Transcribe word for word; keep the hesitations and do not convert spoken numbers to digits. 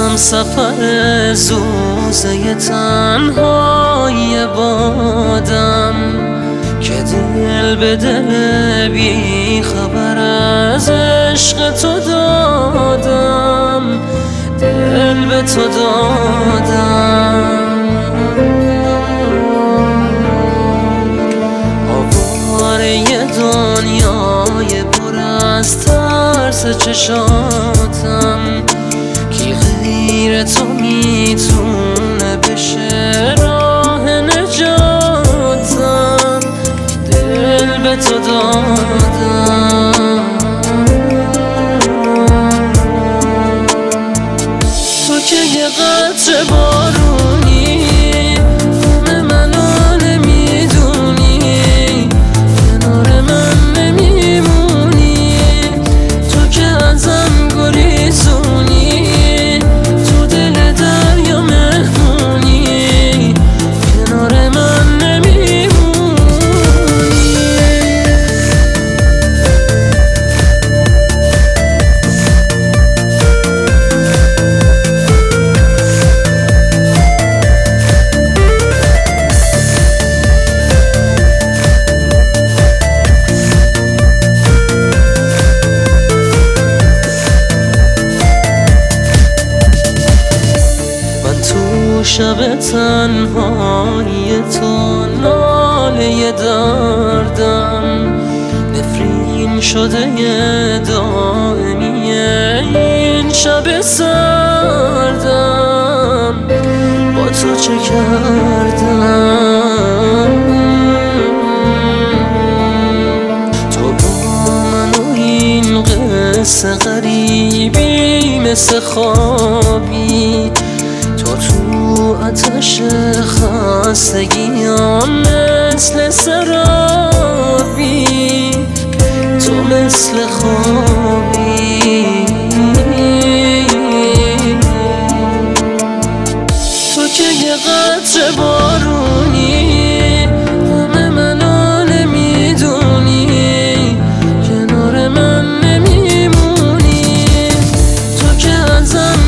سفر زوزه تنهای بادم که دل به دل بی خبر از عشق تو دادم، دل به تو دادم. آواره دنیای پر از ترس چشاتم، کی غیر تو میتونه بشه راه نجاتم، دل به تو دادم. تو که یه قطره بارونی همه منو نمیدونی، کنار من نمیمونی، تو که ازم گریزونی، تو دل دریا مهمونی، کنار من نمیمونی. شب تنهای تو ناله دردم، نفرین شده دائمیه این شب سردم. با تو چه کردم؟ تو با من و این قصه غریبی مثل خوابی، تو تو آتش خستگیام مثل سرابی، تو مثل خوابی. تو که یه قطره بارونی همه منو نمیدونی، کنار من نمیمونی، تو که ازم